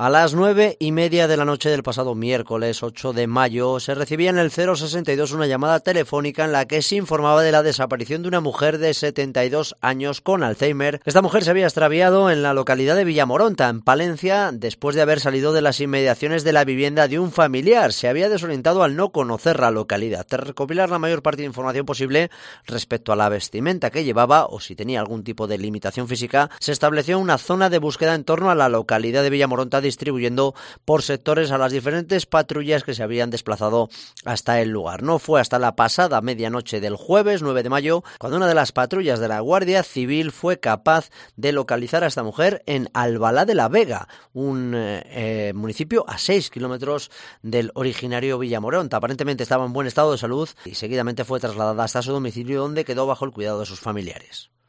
A las 9:30 de la noche del pasado miércoles 8 de mayo se recibía en el 062 una llamada telefónica en la que se informaba de la desaparición de una mujer de 72 años con Alzheimer. Esta mujer se había extraviado en la localidad de Villamoronta, en Palencia, después de haber salido de las inmediaciones de la vivienda de un familiar. Se había desorientado al no conocer la localidad. Tras recopilar la mayor parte de información posible respecto a la vestimenta que llevaba o si tenía algún tipo de limitación física, se estableció una zona de búsqueda en torno a la localidad de Villamoronta, distribuyendo por sectores a las diferentes patrullas que se habían desplazado hasta el lugar. No fue hasta la pasada medianoche del jueves 9 de mayo cuando una de las patrullas de la Guardia Civil fue capaz de localizar a esta mujer en Albalá de la Vega, un municipio a 6 kilómetros del originario Villamoronta. Aparentemente estaba en buen estado de salud y seguidamente fue trasladada hasta su domicilio, donde quedó bajo el cuidado de sus familiares.